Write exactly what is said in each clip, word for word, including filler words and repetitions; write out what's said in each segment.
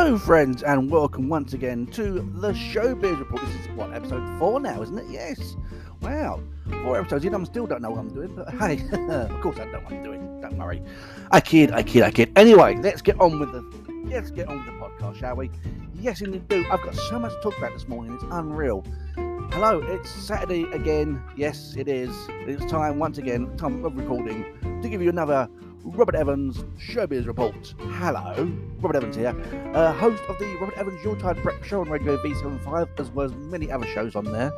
Hello, friends, and welcome once again to the Showbiz Report. This is what, episode four now, isn't it? Yes. Wow. Four episodes in, I still don't know what I'm doing, but hey, of course I know what I'm doing. Don't worry. I kid, I kid, I kid. Anyway, let's get on with the let's get on with the podcast, shall we? Yes, indeed. Do. I've got so much to talk about this morning. It's unreal. Hello, it's Saturday again. Yes, it is. It's time once again, time of recording, to give you another Robert Evans Showbiz Report. Hello, Robert Evans here, uh, host of the Robert Evans Yuletide Breakfast Show on Radio V seventy-five, as well as many other shows on there.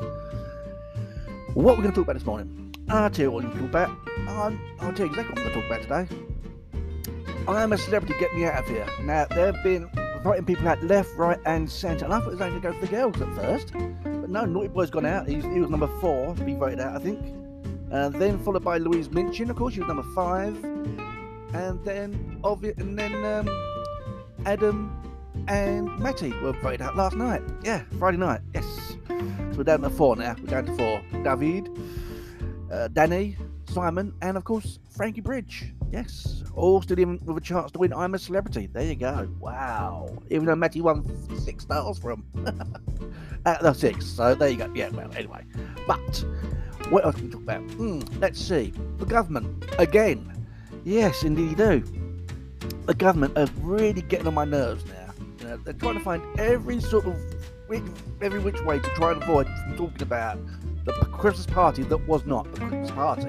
What are we going to talk about this morning? I'll tell you what we're going to talk about. Um, I'll tell you exactly what I'm going to talk about today. I am a celebrity, get me out of here. Now, they've been inviting people out left, right and centre, and I thought it was only going to go for the girls at first. But no, Naughty Boy's gone out. He's, he was number four to be voted out, I think. And then followed by Louise Minchin, of course, she was number five. And then, obvi- and then um, Adam and Matty were voted out last night. Yeah, Friday night. Yes. So we're down to four now. We're down to four. David, uh, Danny, Simon, and of course Frankie Bridge. Yes, all still in with a chance to win I'm a Celebrity. There you go. Wow. Even though Matty won six stars from out of the six. So there you go. Yeah. Well, anyway. But what else can we talk about? Hmm, let's see. The government again. Yes, indeed you do. The government are really getting on my nerves now. You know, they're trying to find every sort of, every which way to try and avoid from talking about the Christmas party that was not the Christmas party.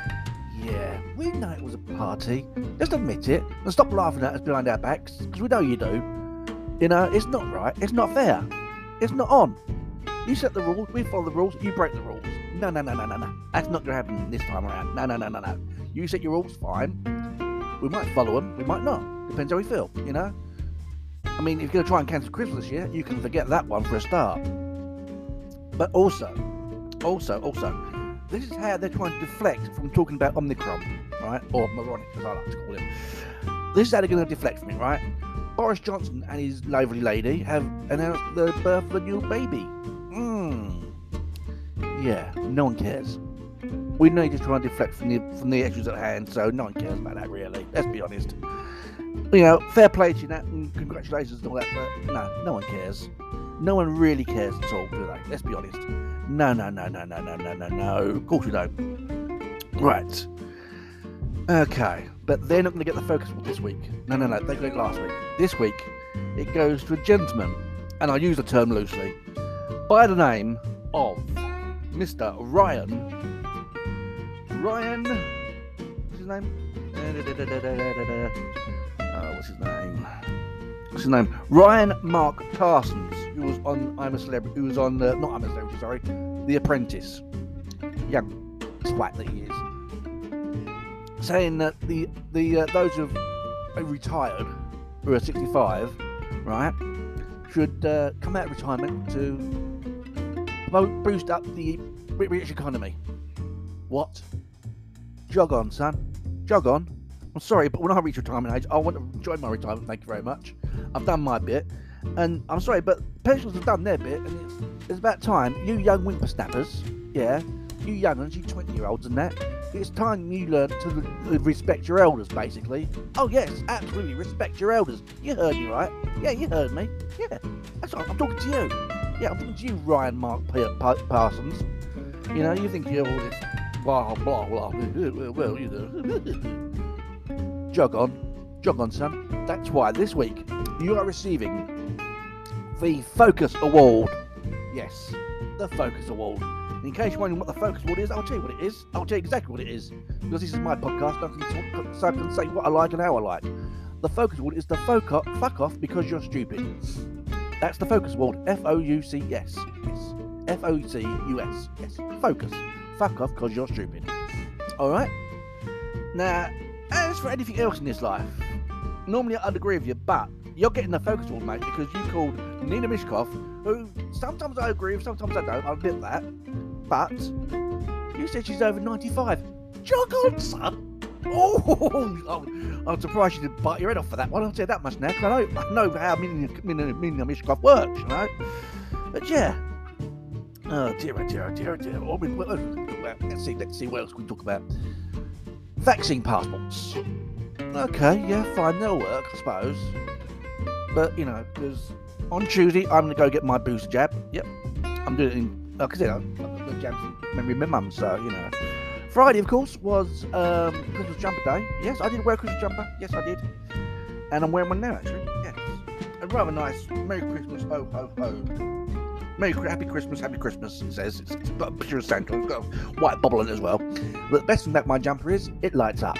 Yeah, we know it was a party. Just admit it and stop laughing at us behind our backs, because we know you do. You know, it's not right. It's not fair. It's not on. You set the rules, we follow the rules, you break the rules. No, no, no, no, no, no. That's not going to happen this time around. No, no, no, no, no. You set your rules, fine. We might follow them, we might not. Depends how we feel, you know? I mean, if you're going to try and cancel Christmas this year, you can forget that one for a start. But also, also, also, this is how they're trying to deflect from talking about Omicron, right? Or moronic, as I like to call him. This is how they're going to deflect from it, right? Boris Johnson and his lovely lady have announced the birth of a new baby. Hmm. Yeah, no one cares. We need to try and deflect from the from the issues at hand, so no one cares about that, really. Let's be honest. You know, fair play to you, Nat, and congratulations and all that, but no, no one cares. No one really cares at all, do they? Let's be honest. No, no, no, no, no, no, no, no, no. Of course we don't. Right. Okay, but they're not going to get the focus award this week. No, no, no, they got it last week. This week, it goes to a gentleman, and I use the term loosely, by the name of Mister Ryan. Ryan, what's his name? Uh, what's his name? What's his name? Ryan Mark Parsons, who was on I'm a Celebrity, who was on, uh, not I'm a Celebrity, sorry, The Apprentice. Young twat that he is. Saying that the, the uh, those who have retired, who are sixty-five, right, should uh, come out of retirement to boost up the British economy. What? Jog on, son. Jog on. I'm sorry, but when I reach retirement age, I want to enjoy my retirement. Thank you very much. I've done my bit, and I'm sorry, but pensioners have done their bit, and it's, it's about time. You young whippersnappers, yeah, you young ones, you twenty-year-olds and that, it's time you learn to respect your elders, basically. Oh yes, absolutely, respect your elders. You heard me, right? Yeah, you heard me. Yeah, that's right. I'm talking to you. Yeah, I'm talking to you, Ryan Mark Parsons. You know, you think you're all this blah blah blah. Well, you know. Jog on, jog on, son. That's why this week you are receiving the Focus Award. Yes, the Focus Award. In case you're wondering what the Focus Award is, I'll tell you what it is. I'll tell you exactly what it is, because this is my podcast. I can, talk, so I can say what I like and how I like. The Focus Award is the fuck off, fuck off because you're stupid. That's the Focus Award. F O U C S. Yes. F O C U S. Yes. Focus. Fuck off because you're stupid. Alright? Now, as for anything else in this life, normally I'd agree with you, but you're getting the Focus Award, mate, because you called Nina Mishkov, who sometimes I agree with, sometimes I don't, I'll admit that, but you said she's over ninety-five. Jog on, son! Oh, I'm surprised you didn't bite your head off for that one, I'll tell you that much now, because I know, I know how Nina, Nina, Nina Mishkov works, you know? But yeah. Oh dear, oh dear, oh dear, oh dear. What we, what, what we talk about? Let's see, let's see what else we can talk about. Vaccine passports. Okay, yeah, fine, they'll work, I suppose. But, you know, because on Tuesday, I'm going to go get my booster jab. Yep. I'm doing it in, like I said, I've got the jabs in memory of my mum, so, you know. Friday, of course, was um, Christmas jumper day. Yes, I did wear a Christmas jumper. Yes, I did. And I'm wearing one now, actually. Yes. A rather nice Merry Christmas, ho, ho, ho. Merry, Happy Christmas, Happy Christmas, it says. It's, it's got a picture of Santa. It's got a white bubble on it as well. But the best thing about my jumper is, it lights up.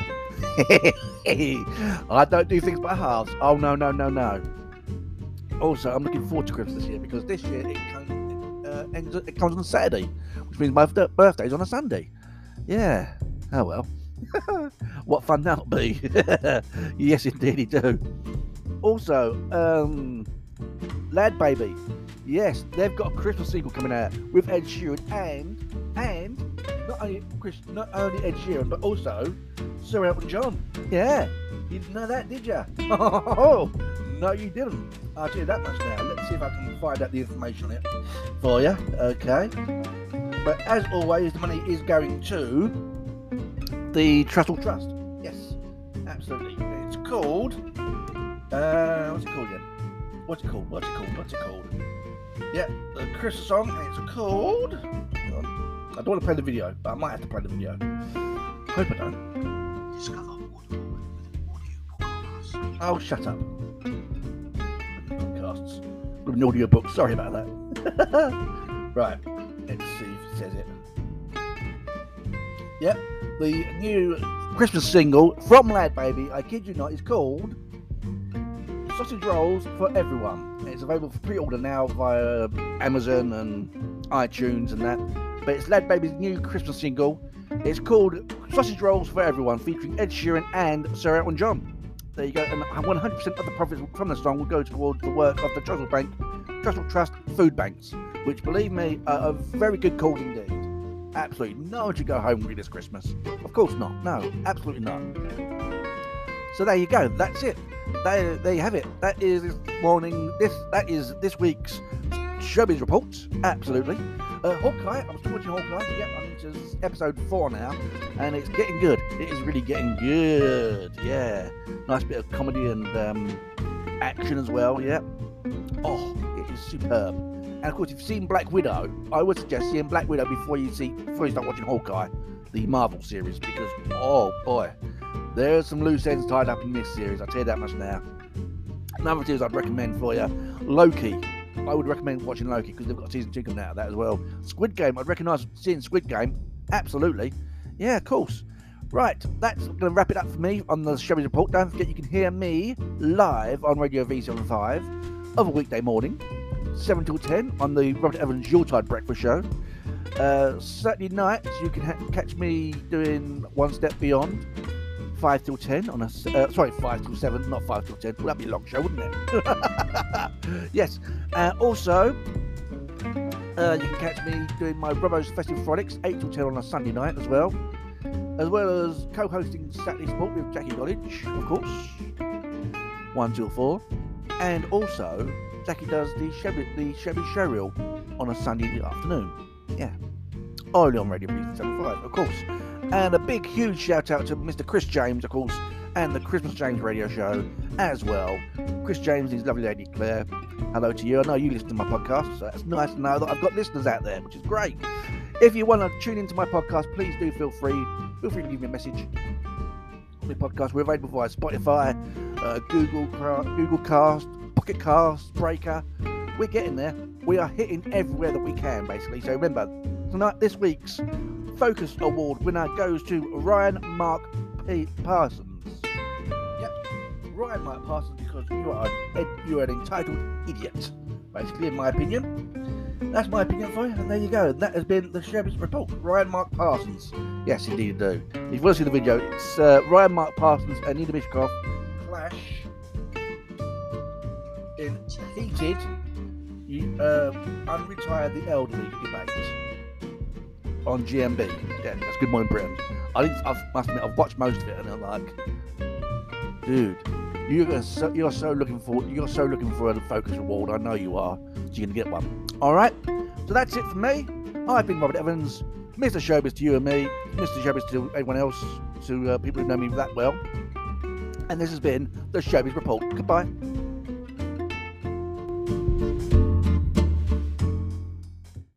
I don't do things by halves. Oh, no, no, no, no. Also, I'm looking forward to Christmas this year, because this year it comes, uh, ends, it comes on Saturday, which means my birthday's on a Sunday. Yeah. Oh, well. What fun that'll be. Yes, indeed, it do. Also, um, Lad Baby. Yes, they've got a Christmas single coming out with Ed Sheeran and and not only Chris, not only Ed Sheeran, but also Sir Elton John. Yeah, you didn't know that, did you? Oh, no, you didn't. I'll tell you that much now. Let's see if I can find out the information on it for you. Okay. But as always, the money is going to the Trussell Trust. Yes, absolutely. It's called. Uh, what's it called again? What's it called? What's it called? What's it called? Yeah, the Christmas song, and it's called. Hang on. I don't want to play the video, but I might have to play the video. Hope I don't. Discover Audible with audio podcasts. Oh, shut up. Podcasts with an audio book. Sorry about that. Right, let's see if it says it. Yep, the new Christmas single from Lad Baby, I kid you not, is called Sausage Rolls for Everyone. It's available for pre-order now via Amazon and iTunes and that. But it's Lad Baby's new Christmas single. It's called Sausage Rolls for Everyone, featuring Ed Sheeran and Sir Elton John. There you go. And one hundred percent of the profits from the song will go towards the work of the Trussell Bank, Trussell Trust Food Banks, which, believe me, are a very good cause indeed. Absolutely no one should go hungry this Christmas. Of course not. No, absolutely not. So there you go. That's it. There, there you have it. That is this morning. This that is this week's Showbiz Reports. Absolutely. Uh, Hawkeye. I'm still watching Hawkeye. Yep, I'm into episode four now, and it's getting good. It is really getting good. Yeah, nice bit of comedy and um, action as well. Yep. Oh, it is superb. And of course, if you've seen Black Widow, I would suggest seeing Black Widow before you see before you start watching Hawkeye, the Marvel series, because oh boy. There's some loose ends tied up in this series, I'll tell you that much now. Another series I'd recommend for you, Loki. I would recommend watching Loki because they've got season two coming out of that as well. Squid Game, I'd recognise seeing Squid Game. Absolutely. Yeah, of course. Right, that's going to wrap it up for me on the Showbiz Report. Don't forget you can hear me live on Radio V seventy-five of a weekday morning, seven till ten on the Robert Evans Yuletide Breakfast Show. Uh, Saturday nights you can ha- catch me doing One Step Beyond, five till ten on a uh, sorry five till seven, not five till ten. Well, that'd be a long show, wouldn't it? Yes. Uh, also, uh, you can catch me doing my Robbo's Festive Frolics eight till ten on a Sunday night as well, as well as co-hosting Saturday Sport with Jackie Goddage, of course, one till four, and also Jackie does the Chevy the Chevy Showreel on a Sunday afternoon. Yeah, only on Radio B seventy-five, of course. And a big, huge shout out to Mister Chris James, of course, and the Christmas James radio show as well. Chris James, his lovely lady Claire. Hello to you. I know you listen to my podcast, so it's nice to know that I've got listeners out there, which is great. If you want to tune into my podcast, please do feel free. Feel free to leave me a message. The podcast we're available via Spotify, uh, Google, Google Cast, Pocket Cast, Breaker. We're getting there. We are hitting everywhere that we can, basically. So remember, tonight, this week's Focus Award winner goes to Ryan Mark P. Parsons. Yep, Ryan Mark Parsons, because you are an, you are an entitled idiot, basically, in my opinion. That's my opinion for you, and there you go. That has been the Showbiz Report. Ryan Mark Parsons. Yes, indeed, do. If you want to see the video, it's uh, Ryan Mark Parsons and Nina Mishkov clash in heated, uh, unretire the elderly debate on G M B. Yeah, that's Good Morning Britain. I think I must admit I've watched most of it, and I'm like, dude, you're so, you're so looking for you're so looking for a Focus Award. I know you are. So you're gonna get one. All right. So that's it for me. I've been Robert Evans, Mister Showbiz to you and me, Mister Showbiz to everyone else, to uh, people who know me that well. And this has been the Showbiz Report. Goodbye.